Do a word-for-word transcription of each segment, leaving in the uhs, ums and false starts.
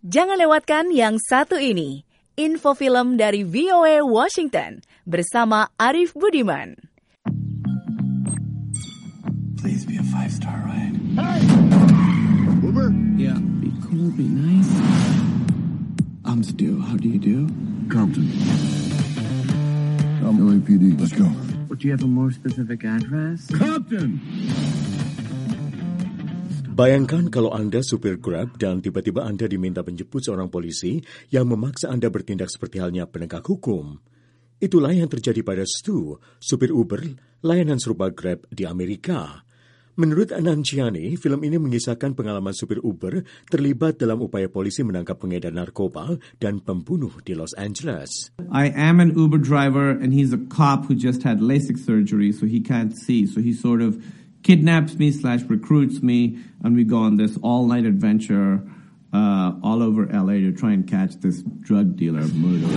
Jangan lewatkan yang satu ini, info film dari V O A Washington bersama Arif Budiman. Please be a five-star ride. Hey! Uber? Yeah, be cool, be nice. I'm Stu, how do you do? Compton. I'm L A P D, let's go. Do you have a more specific address? Compton! Bayangkan kalau Anda supir Grab dan tiba-tiba Anda diminta menjemput seorang polisi yang memaksa Anda bertindak seperti halnya penegak hukum. Itulah yang terjadi pada Stu, supir Uber, layanan serupa Grab di Amerika. Menurut Nanjiani, film ini mengisahkan pengalaman supir Uber terlibat dalam upaya polisi menangkap pengedar narkoba dan pembunuh di Los Angeles. I am an Uber driver and he's a cop who just had LASIK surgery, so he can't see. So he sort of kidnaps me slash recruits me, and we go on this all-night adventure uh, all over L A to try and catch this drug dealer murderer.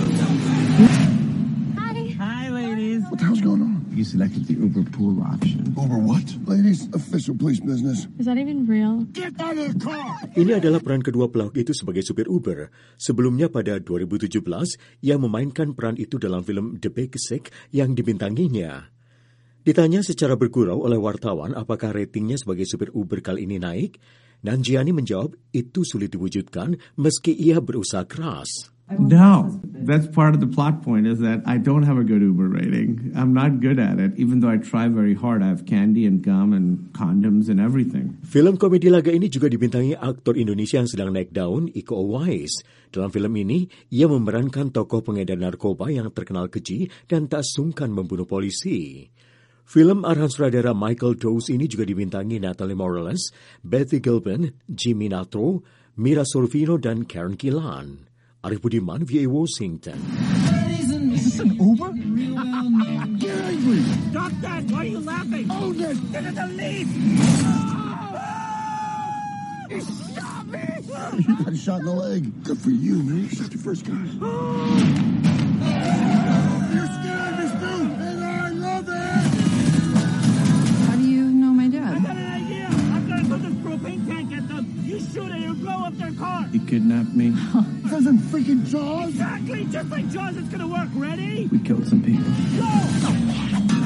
Hi. Hi, ladies. What the hell's going on? You selected the Uber pool option. Uber what? Ladies, official police business. Is that even real? Get out of the car! Ini adalah peran kedua pelaku itu sebagai supir Uber. Sebelumnya pada dua ribu tujuh belas, ia memainkan peran itu dalam film The Big Sick yang dibintanginya. Ditanya secara bergurau oleh wartawan apakah ratingnya sebagai supir Uber kali ini naik, Nanjiani menjawab itu sulit diwujudkan meski ia berusaha keras. No, that's part of the plot point is that I don't have a good Uber rating. I'm not good at it, even though I try very hard. I have candy and gum and condoms and everything. Film komedi laga ini juga dibintangi aktor Indonesia yang sedang naik daun, Iko Uwais. Dalam film ini, ia memerankan tokoh pengedar narkoba yang terkenal keji dan tak sungkan membunuh polisi. Film arahan sutradara Michael Dowes ini juga dibintangi Natalie Morales, Betty Gilpin, Jimmy Natro, Mira Sorvino, dan Karen Gillan. Arif Budiman, V O A Washington. Is this an Uber? Get angry! Stop that! Why are you laughing? Oh, this! Get in the lead! He shot me! You got shot in the leg. Good for you, man. You shot your first guy. You're scared, Miss Stu! And I love it! How do you know my I dad? got an idea! I'm gonna put this propane tank at them! You shoot it, it'll blow up their car! He kidnapped me. Doesn't freaking Jaws? Exactly! Just like Jaws, it's gonna work! Ready? We killed some people. Go!